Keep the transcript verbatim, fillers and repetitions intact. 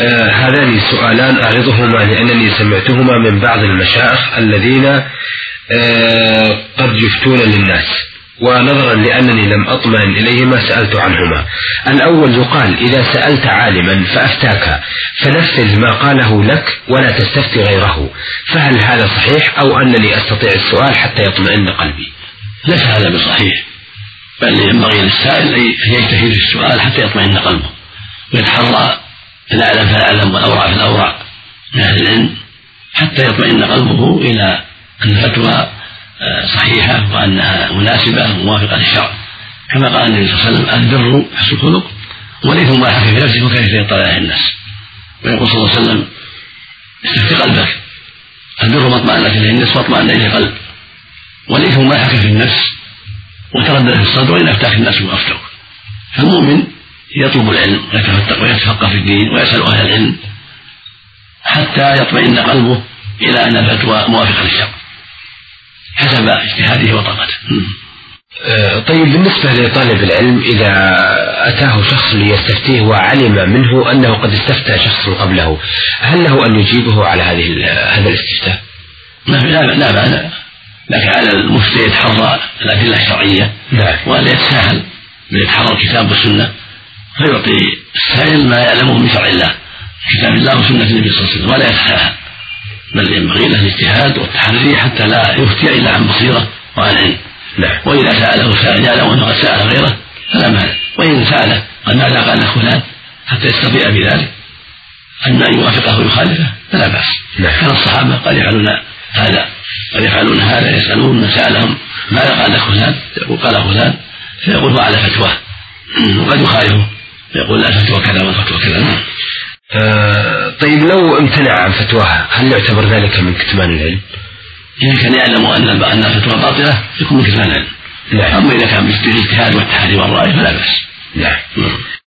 آه هذان سؤالان أعرضهما لأنني سمعتهما من بعض المشايخ الذين آه قد يفتون للناس، ونظرا لأنني لم أطمئن إليهما سألت عنهما. الأول يقال إذا سألت عالما فأفتاك فنفذ ما قاله لك ولا تستفتي غيره، فهل هذا صحيح أو أنني أستطيع السؤال حتى يطمئن قلبي؟ ليس هذا بصحيح، بل ينبغي للسائل أن يجتهد في السؤال حتى يطمئن قلبه ويتحرى الأعلم فالأعلم والأورع في الأورع من أهل العلم حتى يطمئن قلبه إلى أن الفتوى صحيحة وأنها مناسبة وموافقة للشرع، كما قال النبي صلى الله عليه وسلم: البر حسن الخلق والإثم ما حكى في نفسك وكيف يطلع عليه الناس. ويقول صلى الله عليه وسلم: استفتي قلبك، البر ما اطمأنت إليه النفس واطمأن إليه القلب، والإثم ما حكى في النفس وتردد في الصدر وإن أفتاك الناس وأفتوك. فالمؤمن يطلب العلم ويتفقه في الدين ويسأل أهل العلم حتى يطمئن قلبه إلى أن الفتوى موافقة للشرع حسب اجتهاده وطاقته. طيب، بالنسبة لطالب العلم إذا أتاه شخص ليستفتيه وعلم منه أنه قد استفتى شخص قبله، هل له أن يجيبه على هذه هذا الاستفتاء؟ لا معنى، لكن على المفتي يتحرى الأدلة الشرعية ولا يتساهل بل يتحرى الكتاب والسنة فيعطي السائل ما يعلمه من شرع الله كتاب الله وسنة النبي صلى الله عليه وسلم ولا يتساهل، بل ينبغي له الاجتهاد والتحري حتى لا يفتي إلا عن بصيرة وعن علم. نعم. وإذا سأله سائل يعلم أنه قد سأل غيره فلا مانع، وإن سأله قال ماذا قال فلان حتى يستطيع بذلك أن يوافقه ويخالفه فلا بأس. نعم. كان الصحابة قد يفعلون هذا قد يفعلون هذا يسألون من سألهم ماذا قال فلان يقول قال فلان فيقول وعلى فتواه، وقد يخالفه يقول لا فتوى كذا والفتوى كذا. آه طيب، لو امتنع عن فتواه هل يعتبر ذلك من كتمان العلم؟ إذا كان يعلم أن أن الفتوى باطلة يكون من كتمان العلم. نعم. أما إذا كان بالاجتهاد والتحري والرأي فلا بأس. نعم.